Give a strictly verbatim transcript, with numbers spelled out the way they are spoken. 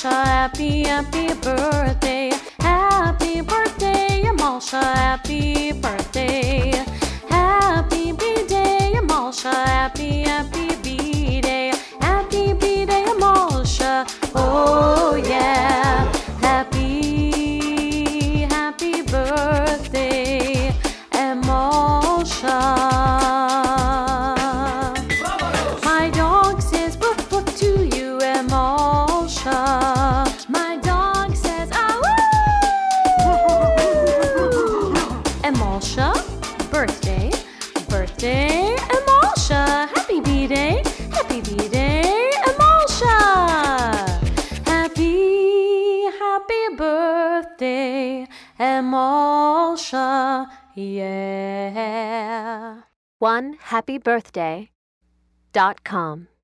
Amalsha, happy, happy birthday. Happy birthday, Amalsha, happy birthday. Happy B-Day, Amalsha, happy, happy B-Day. Happy B-Day, Amalsha, oh yeah. Happy, happy birthday, Amalsha. My dog says woof woof to you, Amalsha. My dog says ah woo. Amalsha, birthday, birthday, Amalsha. Happy B-Day, happy B-Day, Amalsha. Happy, happy birthday, Amalsha, yeah. one happy birthday dot com